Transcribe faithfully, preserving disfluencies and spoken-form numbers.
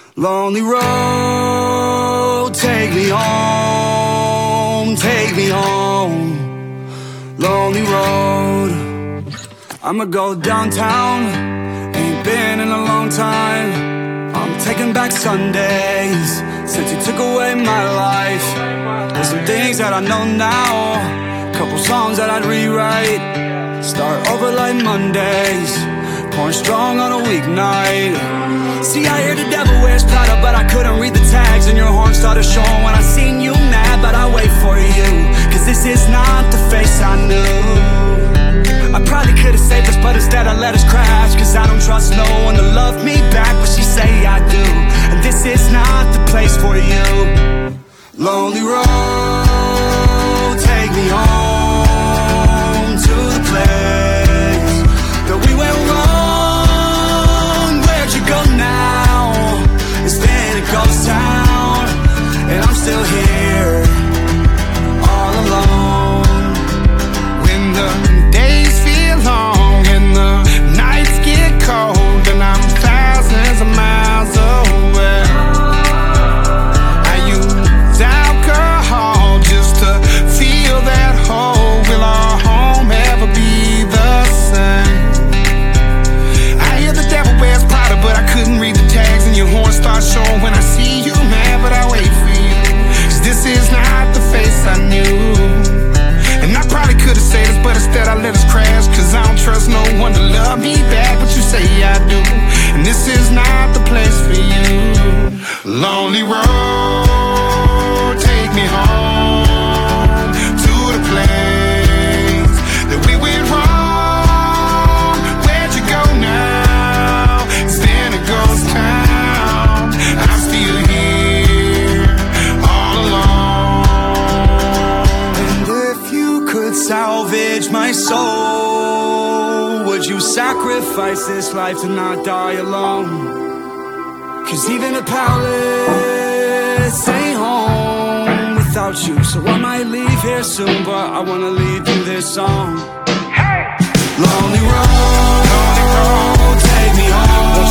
Lonely road, take me home, take me home. Lonely road, I'ma go downtown, ain't been in a long time. I'm taking back Sundays, since you took away my life. There's some things that I know now, couple songs that I'd rewrite. Start over like Mondays, pouring strong on a weeknight. See, I hear the devil wears Prada, but I couldn't read the tags, and your horn started showing when I seen you mad. But I wait for you, cause this is not the face I knew. I probably could've saved us, but instead I let us crash. Cause I don't trust no one to love me back, but she say I do. And this is not the place for you. Lonely road, take me home to the place that we went wrong. Where'd you go now? It's been a ghost town, and I'm still here, all alone. When the days feel long and the nights get cold, and I'm thousands of miles away, I use alcohol just to feel that hole. Will our home ever be the same? I hear the devil wears Prada, but I couldn't read the tags, and your horn starts showing when I see you mad. But I wait for you, cause this is not the face I knew. And I probably could've said this, but instead I let us crash. Cause I don't trust no one to love me back, but you say I do. And this is not the place for you. Lonely road, take me home to the place that we went wrong. Where'd you go now? It's been a ghost town, I'm still here, all alone. And if you could salvage my soul, would you sacrifice this life to not die alone? Cause even a palace ain't home without you. So I might leave here soon, but I wanna leave you this song. Hey! Lonely road, lonely road, take me home.